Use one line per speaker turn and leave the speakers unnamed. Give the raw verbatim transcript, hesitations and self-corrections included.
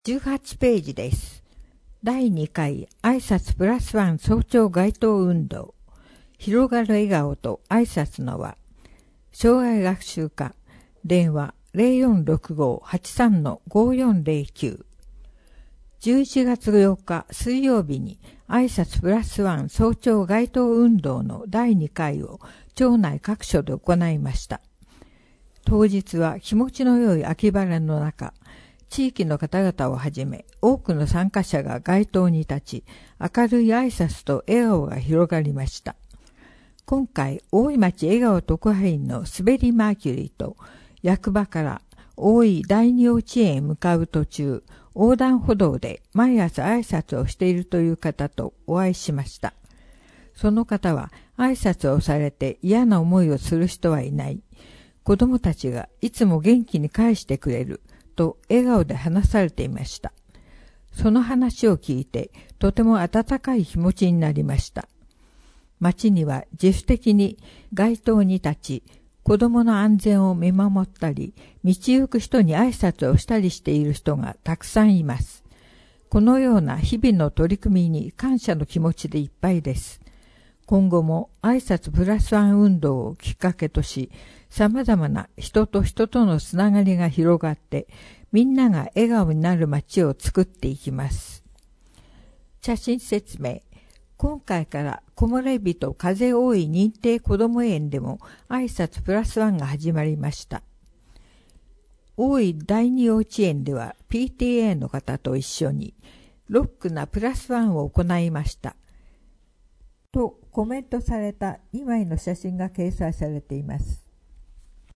じゅうはちページです。だいにかい挨拶プラスワン早朝街頭運動。広がる笑顔と挨拶の輪。障害学習課。電話 ゼロよんろくご はちさん ごよんゼロきゅう。じゅういちがつよっか水曜日に挨拶プラスワン早朝街頭運動のだいにかいを町内各所で行いました。当日は気持ちの良い秋晴れの中、地域の方々をはじめ多くの参加者が街頭に立ち、明るい挨拶と笑顔が広がりました。今回、大井町笑顔特派員の滑りマーキュリーと役場から大井第二幼稚園へ向かう途中、横断歩道で毎朝挨拶をしているという方とお会いしました。その方は挨拶をされて嫌な思いをする人はいない。子供たちがいつも元気に返してくれると笑顔で話されていました。その話を聞いてとても温かい気持ちになりました。町には自主的に街頭に立ち、子供の安全を見守ったり、道行く人に挨拶をしたりしている人がたくさんいます。このような日々の取り組みに感謝の気持ちでいっぱいです。今後も挨拶プラスワン運動をきっかけとし、様々な人と人とのつながりが広がって、みんなが笑顔になる街を作っていきます。写真説明。今回から木漏れ日と風多い認定こども園でも挨拶プラスワンが始まりました。大井第二幼稚園では ピーティーエー の方と一緒にロックなプラスワンを行いました。とコメントされたにまいの写真が掲載されています。